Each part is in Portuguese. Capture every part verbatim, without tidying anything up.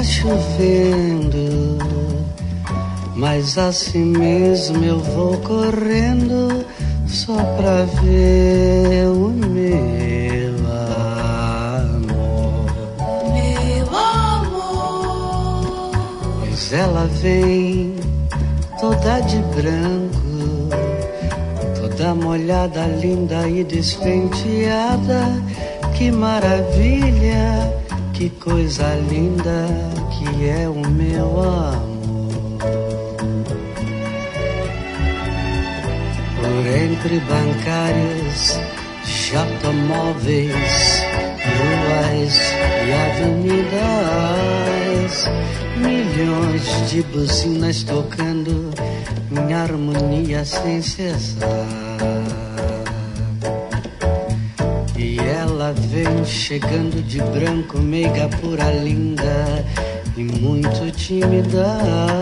chovendo, mas assim mesmo eu vou correndo só pra ver o meu amor. Meu amor. Pois ela vem toda de branco, toda molhada, linda e despenteada. Que maravilha, que coisa linda que é o meu amor. Por entre bancários, automóveis, ruas e avenidas, milhões de buzinas tocando em harmonia sem cessar. E ela vem chegando de branco, meiga, pura, linda e muito tímida,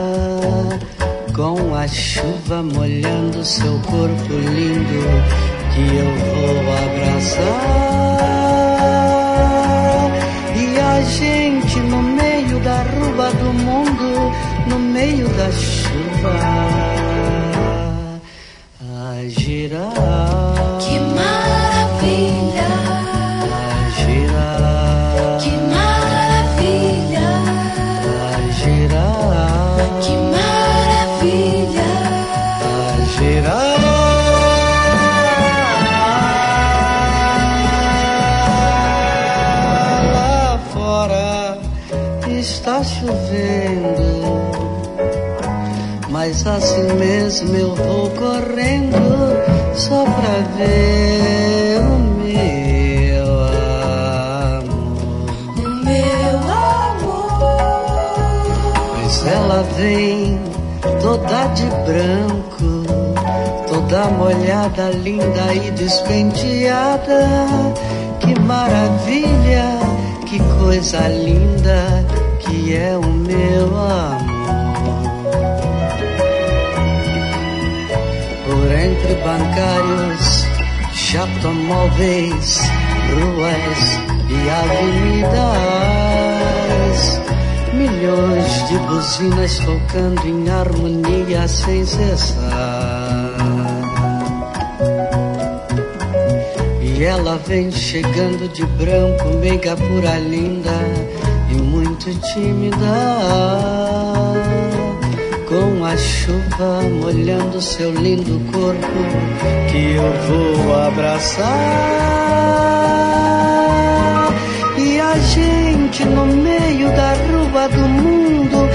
com a chuva molhando seu corpo lindo, que eu vou abraçar. E a gente no meio da rua do mundo, no meio da chuva, a girar. Que maravilha, A girar. que maravilha, A girar. que maravilha. A girar. Lá fora está chovendo, mas assim mesmo eu vou correndo só pra ver o meu amor. O meu amor. Pois ela vem toda de branco, toda molhada, linda e despenteada. Que maravilha, que coisa linda que é o meu amor. Por entre bancários, automóveis, ruas e avenidas, milhões de buzinas tocando em harmonia sem cessar. E ela vem chegando de branco, meiga, pura, linda e muito tímida, com a chuva molhando seu lindo corpo, que eu vou abraçar. E a gente no meio da rua do mundo,